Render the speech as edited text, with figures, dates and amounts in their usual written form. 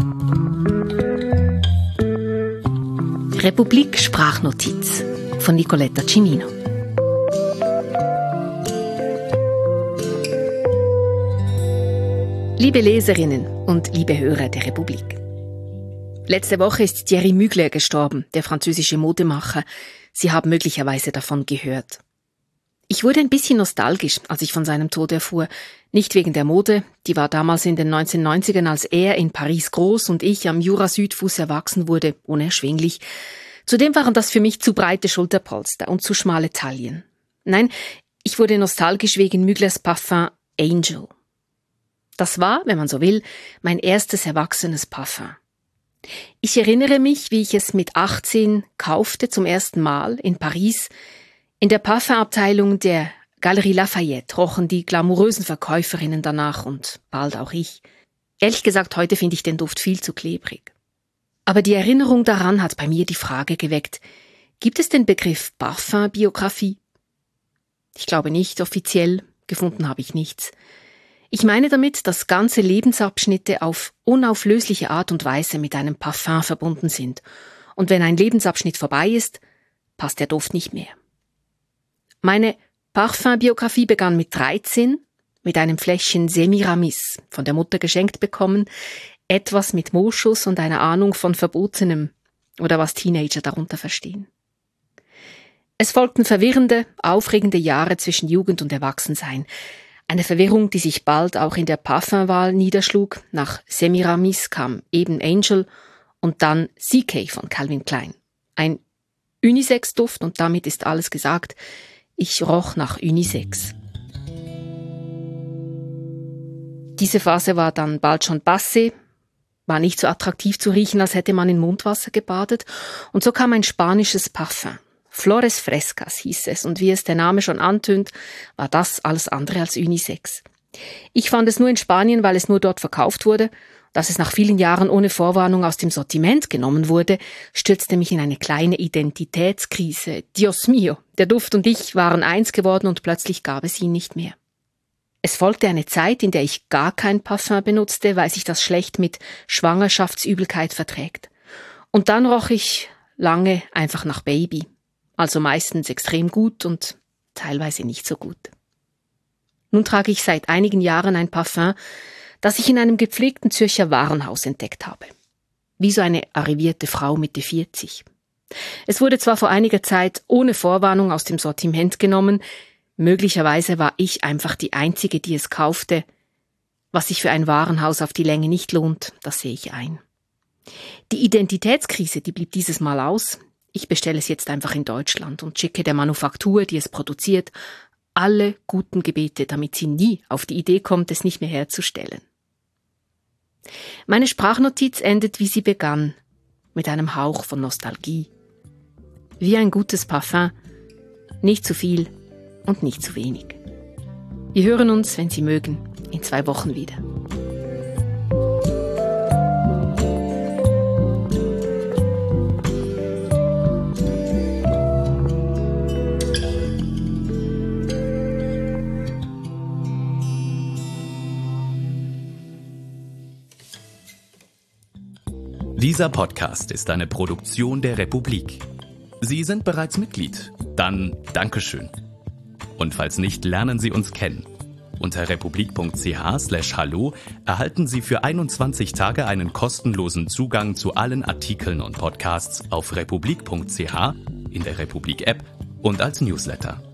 Republik Sprachnotiz von Nicoletta Cimino. Liebe Leserinnen und liebe Hörer der Republik. Letzte Woche ist Thierry Mugler gestorben, der französische Modemacher. Sie haben möglicherweise davon gehört. Ich wurde ein bisschen nostalgisch, als ich von seinem Tod erfuhr. Nicht wegen der Mode, die war damals in den 1990ern, als er in Paris groß und ich am Jura-Südfuss erwachsen wurde, unerschwinglich. Zudem waren das für mich zu breite Schulterpolster und zu schmale Taillen. Nein, ich wurde nostalgisch wegen Muglers Parfum Angel. Das war, wenn man so will, mein erstes erwachsenes Parfum. Ich erinnere mich, wie ich es mit 18 kaufte zum ersten Mal in Paris. In der Parfumabteilung der Galerie Lafayette rochen die glamourösen Verkäuferinnen danach und bald auch ich. Ehrlich gesagt, heute finde ich den Duft viel zu klebrig. Aber die Erinnerung daran hat bei mir die Frage geweckt, gibt es den Begriff Parfumbiografie? Ich glaube nicht, offiziell, gefunden habe ich nichts. Ich meine damit, dass ganze Lebensabschnitte auf unauflösliche Art und Weise mit einem Parfum verbunden sind. Und wenn ein Lebensabschnitt vorbei ist, passt der Duft nicht mehr. Meine Parfumbiografie begann mit 13, mit einem Fläschchen Semiramis, von der Mutter geschenkt bekommen, etwas mit Moschus und einer Ahnung von Verbotenem, oder was Teenager darunter verstehen. Es folgten verwirrende, aufregende Jahre zwischen Jugend und Erwachsensein. Eine Verwirrung, die sich bald auch in der Parfumwahl niederschlug. Nach Semiramis kam eben Angel und dann CK von Calvin Klein. Ein Unisex-Duft und damit ist alles gesagt. Ich roch nach Unisex. Diese Phase war dann bald schon passé, war nicht so attraktiv zu riechen, als hätte man in Mundwasser gebadet. Und so kam ein spanisches Parfum. Flores Frescas hieß es, und wie es der Name schon antönt, war das alles andere als Unisex. Ich fand es nur in Spanien, weil es nur dort verkauft wurde. Dass es nach vielen Jahren ohne Vorwarnung aus dem Sortiment genommen wurde, stürzte mich in eine kleine Identitätskrise. Dios mio, der Duft und ich waren eins geworden und plötzlich gab es ihn nicht mehr. Es folgte eine Zeit, in der ich gar kein Parfum benutzte, weil sich das schlecht mit Schwangerschaftsübelkeit verträgt. Und dann roch ich lange einfach nach Baby. Also meistens extrem gut und teilweise nicht so gut. Nun trage ich seit einigen Jahren ein Parfum, das ich in einem gepflegten Zürcher Warenhaus entdeckt habe. Wie so eine arrivierte Frau Mitte 40. Es wurde zwar vor einiger Zeit ohne Vorwarnung aus dem Sortiment genommen, möglicherweise war ich einfach die Einzige, die es kaufte. Was sich für ein Warenhaus auf die Länge nicht lohnt, das sehe ich ein. Die Identitätskrise, die blieb dieses Mal aus. Ich bestelle es jetzt einfach in Deutschland und schicke der Manufaktur, die es produziert, alle guten Gebete, damit sie nie auf die Idee kommt, es nicht mehr herzustellen. Meine Sprachnotiz endet, wie sie begann, mit einem Hauch von Nostalgie. Wie ein gutes Parfum, nicht zu viel und nicht zu wenig. Wir hören uns, wenn Sie mögen, in 2 Wochen wieder. Dieser Podcast ist eine Produktion der Republik. Sie sind bereits Mitglied? Dann Dankeschön. Und falls nicht, lernen Sie uns kennen. Unter republik.ch/hallo erhalten Sie für 21 Tage einen kostenlosen Zugang zu allen Artikeln und Podcasts auf republik.ch, in der Republik-App und als Newsletter.